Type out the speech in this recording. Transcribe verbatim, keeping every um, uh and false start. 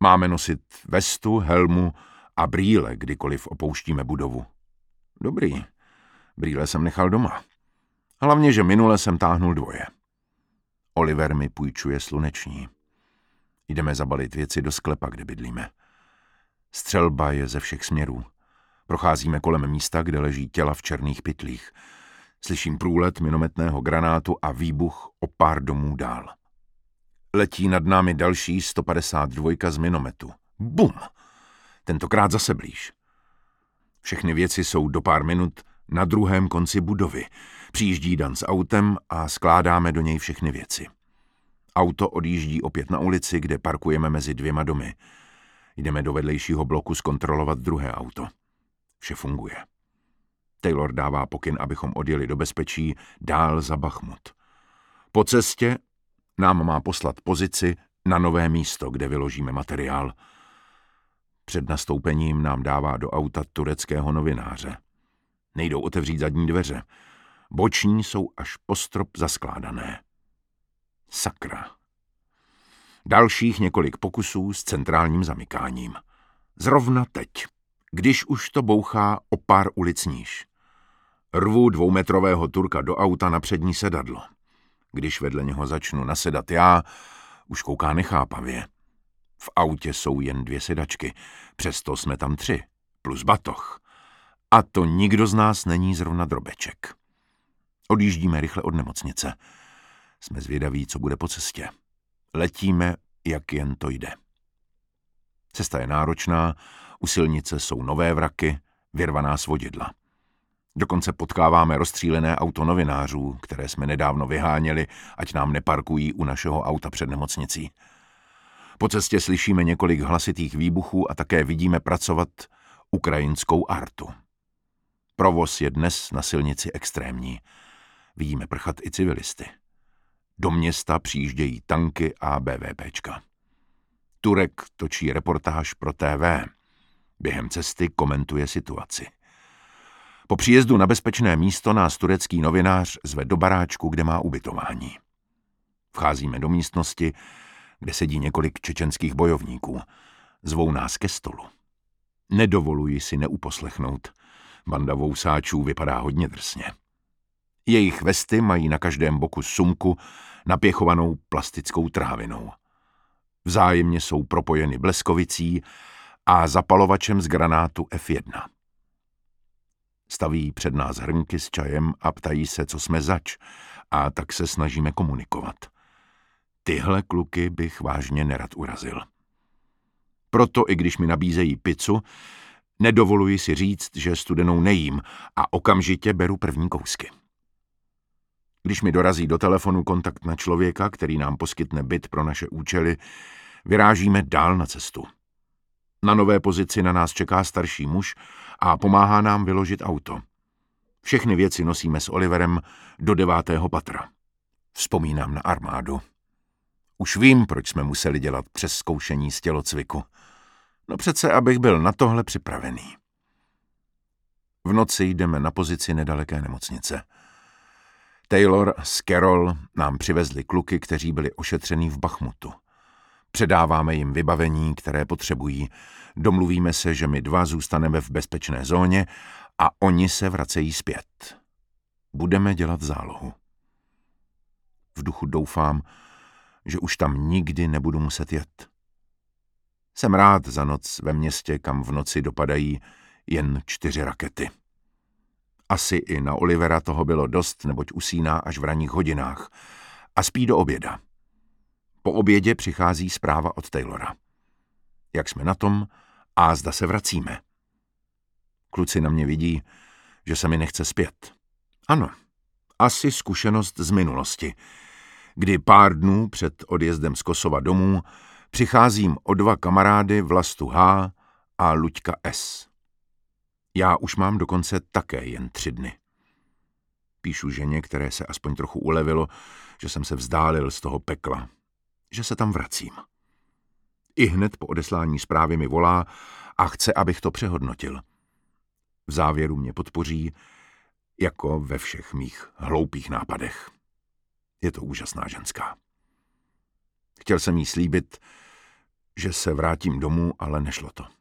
Máme nosit vestu, helmu a brýle, kdykoliv opouštíme budovu. Dobrý, brýle jsem nechal doma. Hlavně, že minule jsem táhnul dvoje. Oliver mi půjčuje sluneční. Jdeme zabalit věci do sklepa, kde bydlíme. Střelba je ze všech směrů. Procházíme kolem místa, kde leží těla v černých pytlích. Slyším průlet minometného granátu a výbuch o pár domů dál. Letí nad námi další sto padesát dva z minometu. Bum! Tentokrát zase blíž. Všechny věci jsou do pár minut na druhém konci budovy. Přijíždí Dan s autem a skládáme do něj všechny věci. Auto odjíždí opět na ulici, kde parkujeme mezi dvěma domy. Jdeme do vedlejšího bloku zkontrolovat druhé auto. Vše funguje. Taylor dává pokyn, abychom odjeli do bezpečí dál za Bachmut. Po cestě nám má poslat pozici na nové místo, kde vyložíme materiál. Před nastoupením nám dává do auta tureckého novináře. Nejdou otevřít zadní dveře. Boční jsou až po strop zaskládané. Sakra. Dalších několik pokusů s centrálním zamykáním. Zrovna teď, když už to bouchá o pár ulic níž. Rvu dvoumetrového Turka do auta na přední sedadlo. Když vedle něho začnu nasedat já, už kouká nechápavě. V autě jsou jen dvě sedačky, přesto jsme tam tři, plus batoh. A to nikdo z nás není zrovna drobeček. Odjíždíme rychle od nemocnice. Jsme zvědaví, co bude po cestě. Letíme, jak jen to jde. Cesta je náročná, u silnice jsou nové vraky, vyrvaná svodidla. Dokonce potkáváme rozstřílené auto novinářů, které jsme nedávno vyháněli, ať nám neparkují u našeho auta před nemocnicí. Po cestě slyšíme několik hlasitých výbuchů a také vidíme pracovat ukrajinskou artu. Provoz je dnes na silnici extrémní. Vidíme prchat i civilisty. Do města přijíždějí tanky a BVPčka. Turek točí reportáž pro T V. Během cesty komentuje situaci. Po příjezdu na bezpečné místo nás turecký novinář zve do baráčku, kde má ubytování. Vcházíme do místnosti, kde sedí několik čečenských bojovníků. Zvou nás ke stolu. Nedovoluji si neuposlechnout. Banda vousáčů vypadá hodně drsně. Jejich vesty mají na každém boku sumku napěchovanou plastickou trávinou. Vzájemně jsou propojeny bleskovicí a zapalovačem z granátu F jedna. Staví před nás hrnky s čajem a ptají se, co jsme zač, a tak se snažíme komunikovat. Tyhle kluky bych vážně nerad urazil. Proto, i když mi nabízejí pizzu, nedovoluji si říct, že studenou nejím a okamžitě beru první kousky. Když mi dorazí do telefonu kontakt na člověka, který nám poskytne byt pro naše účely, vyrážíme dál na cestu. Na nové pozici na nás čeká starší muž a pomáhá nám vyložit auto. Všechny věci nosíme s Oliverem do devátého patra. Vzpomínám na armádu. Už vím, proč jsme museli dělat přes zkoušení z tělocviku. No přece, abych byl na tohle připravený. V noci jdeme na pozici nedaleké nemocnice. Taylor s Carol nám přivezli kluky, kteří byli ošetření v Bachmutu. Předáváme jim vybavení, které potřebují. Domluvíme se, že my dva zůstaneme v bezpečné zóně a oni se vracejí zpět. Budeme dělat zálohu. V duchu doufám, že už tam nikdy nebudu muset jet. Jsem rád za noc ve městě, kam v noci dopadají jen čtyři rakety. Asi i na Olivera toho bylo dost, neboť usíná až v ranních hodinách a spí do oběda. Po obědě přichází zpráva od Taylora. Jak jsme na tom a zda se vracíme. Kluci na mě vidí, že se mi nechce zpět. Ano, asi zkušenost z minulosti, kdy pár dnů před odjezdem z Kosova domů přicházím o dva kamarády Vlastu H. a Luďka S. Já už mám dokonce také jen tři dny. Píšu ženě, které se aspoň trochu ulevilo, že jsem se vzdálil z toho pekla, že se tam vracím. I hned po odeslání zprávy mi volá a chce, abych to přehodnotil. V závěru mě podpoří, jako ve všech mých hloupých nápadech. Je to úžasná ženská. Chtěl jsem jí slíbit, že se vrátím domů, ale nešlo to.